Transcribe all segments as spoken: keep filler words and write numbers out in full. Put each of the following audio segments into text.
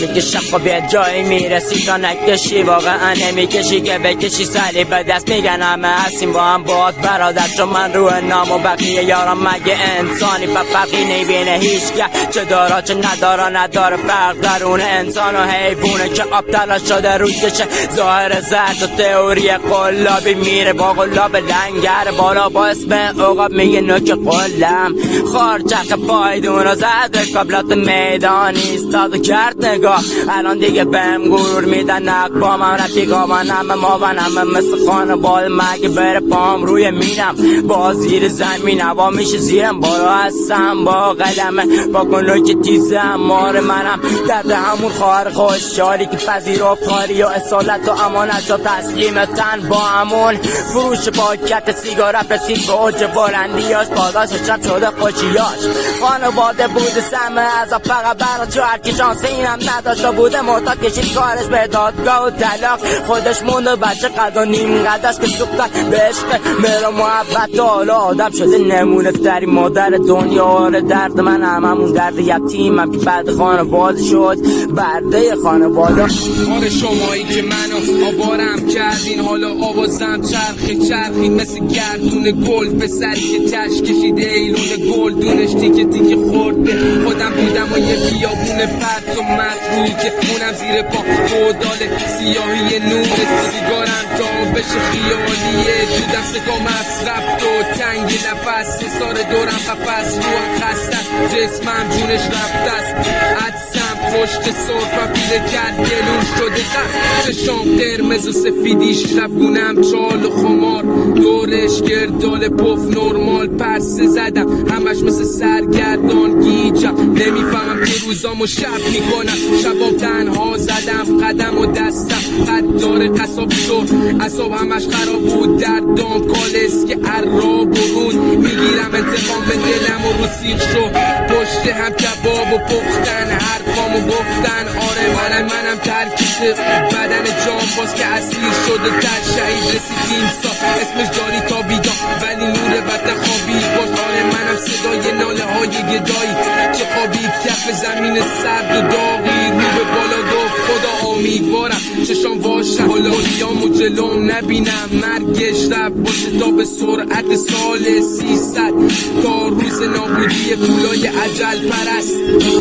که شب به جایی میرسی تا نکشی واقعا نمیکشی که بکشی سلی به دست میگن همه هستیم با هم باد برادر چون من روح نام و بقیه یارم مگه انسانی و فرقی نمیبینه هیچ که چه دارا چه ندارا نداره فرق درون انسان و حیوونه که آب تلاش شده روی کشه ظاهر زرد و تئوری قلابی میره با قلاب لنگر بالا با اسم عقاب میگه نوک قلم خارچخ پایدون و زد قبلات میدان ایستاد و کرد نگاه الان دیگه بهم گرور میدن اقوام هم رفیقا من همه ما و همه مثل خانوال مگه بره پام روی میرم با زیر زمین هوا میشه زیرم بالا هستم با قدمه با کنو که تیزم مار منم درد همون خواهر خوشحالی که پذیرفت خاری و اصالت و امانت و تسلیم تن با همون فروش پاکت سیگار رسید به اوج بلندیاش پاداش چند شده خوشیاش خانواده بوده سمه از فقط برا چو هرکی شانس اینم نداشته بوده معتاد کشید کارش به دادگاه و طلاق خودش مونده بچه قد و نیم قدش که سوختن به عشق مرا محبت و حالا آدم شده نمونه ترین مادر دنیا آره درد من هم همون درد یتیمم که بعد خانواده شد برده خانواده آره شمایی که منو آوارم کردین حالا آوازم چرخی چرخید مثل گردون گل پسری که تش کشیده ایلون گل دونش تیکه تیکه خورده خودم بودم و یه بیابون پرت و مطروی که اونم زیر پا گودال سیاهی نور سیگارم تا بشه خیالیه دودم سکا مصرفت و تنگ نفس سار دورم قفص روم خسته جسمم جونش رفته است عدسم پشت صرفم پیله کرد دلون شده قد چشام قرمز و سفیدیش رفگونم چال و خمار دورش گردال پف نورمال پرسه زدم همش مثل سرگردان گیجم نمیفهمم که روزامو شب میکنم شبام تنها زدم قدم و دستم قد داره قصاب شد اصاب همش خراب بود دردام کالس که عراب و رون میگیرم انتقام به دلم و رو سیخ شد پشت هم کباب و پختن حرفامو گفتن آره منم منم ترکیش بدن جام باز که اسیر شده در شهید رسیدیم سا اسمش جاری تا بیدان ولی نور وطن خوابی باز آره منم صدای ناله های گدایی که خوابید کف زمین سرد و داغی رو به بالا گفت خدا امیدوارم چشام واشم حالیامو جلوم نبینم مرگش رفت باشه تا به سرعت سال سیصد تا روز نابودی پولای عجل پرست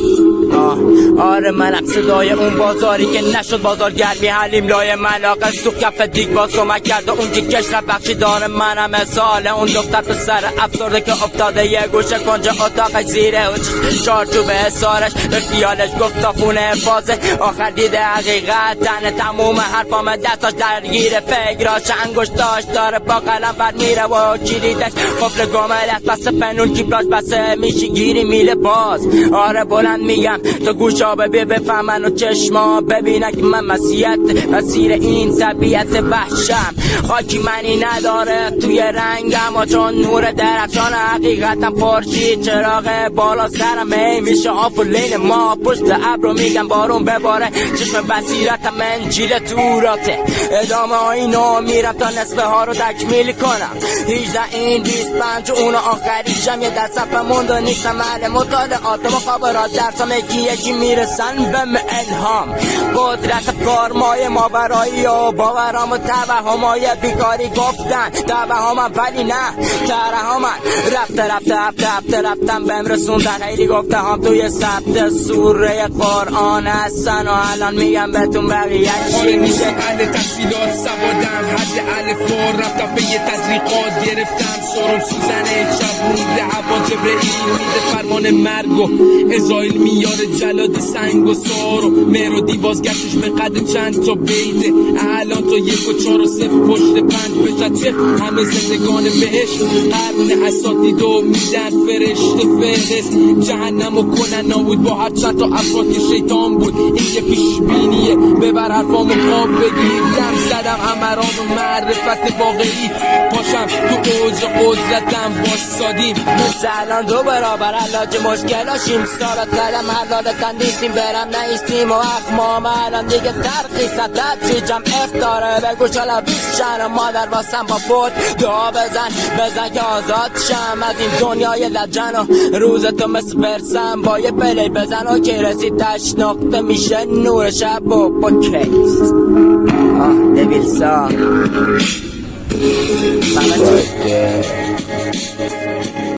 آه آره منم صدای اون بازاری که نشد بازارگرمی حلیم لای ملاقه سو کف دیگ باز کمک کرده اون که کش را بخشی داره منم مثال اون دختر به سر افسرده که افتاده یه گوشه کنجا اتاقش زیره و چارچوب حسارش به خیالش گفت تا خونه حفاظه آخر دیده حقیقت تن تموم حرفام دستاش درگیره فکراش انگشتاش داره با قلم بر میره و کلیدش قفل گملت بسته پنون کیپلاش بسته میشه گیری میله باز آره بلند میگم تو گوشا ببی بفهمن و چشما ببینن که من مسیحت مسیر این طبیعت وحشم خاکی منی نداره توی رنگم و چون نور درخشان حقیقتم خورشید چراغ بالا سرم هی میشه آف و لین ما پشت ابرو میگم بارون بباره چشم بصیرتم انجیل توراته ادامه آینو میرم تا نصفه ها رو تکمیل کنم هیجده این بیست پنج اونو آخریشم یه در صفحه مونده نیستم اهل مطالعات و مخابرات درسام یکی یکی میرسن بهم الهام قدرت کارمای ماورایی و باورام و توهمای بیکاری گفتن توهمم ولی نه ترهمن رفته رفته هفته هفته رفتم بهم رسوندن خیلی گفته هم توی سبت سوره قرآن هستن و الان میگم بهتون بقیه چی میشه اهل تحصیلات سوادم حد الف بار رفتم به یه تطریقات گرفتم سرم سوزنه چبون به هوا جبرئیل میده فرمان مرگ و ازایل میاره جلاد سنگ و سارو مهر و دیوازگشتش به قد چند تا بیده الان تا یک و چار و صفر پشت پنج بشد چه همه زندگان بهش قرن اساتید و میدن فرشته فرست جهنم و کنن نابود با هر چند تا افراد که شیطان بود این یه پیش بینیه ببر حرف حرفامو قاب بگیر دم زدم امرام و معرفت واقعی پاشم تو اوج قدرتم واسادیم مثل الان دو برابر علاج مشکلاشیم سالات کردم حلالتن نیستیم برم نیستیم و اخمام الان دیگه ترخیص ندد جمع اختاره بگو چالا بیشن مادر واسم با بود دعا بزن بزن که آزاد شم از این دنیای لجن و روز تو مثل برسم با یه پلی بزن و که رسید تش نقطه میشه نور شب و با کیس آه دویلسا